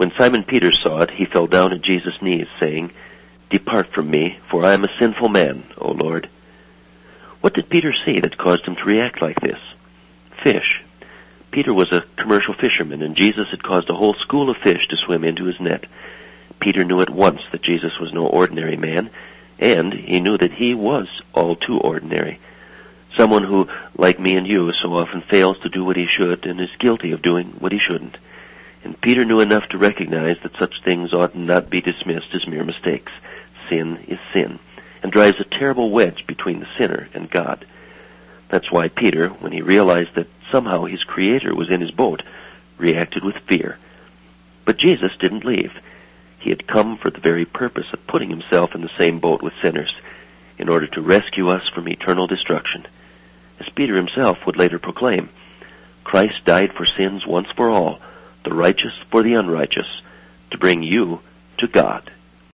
When Simon Peter saw it, he fell down at Jesus' knees, saying, "Depart from me, for I am a sinful man, O Lord." What did Peter see that caused him to react like this? Fish. Peter was a commercial fisherman, and Jesus had caused a whole school of fish to swim into his net. Peter knew at once that Jesus was no ordinary man, and he knew that he was all too ordinary. Someone who, like me and you, so often fails to do what he should and is guilty of doing what he shouldn't. And Peter knew enough to recognize that such things ought not be dismissed as mere mistakes. Sin is sin, and drives a terrible wedge between the sinner and God. That's why Peter, when he realized that somehow his Creator was in his boat, reacted with fear. But Jesus didn't leave. He had come for the very purpose of putting himself in the same boat with sinners, in order to rescue us from eternal destruction. As Peter himself would later proclaim, Christ died for sins once for all, the righteous for the unrighteous, to bring you to God.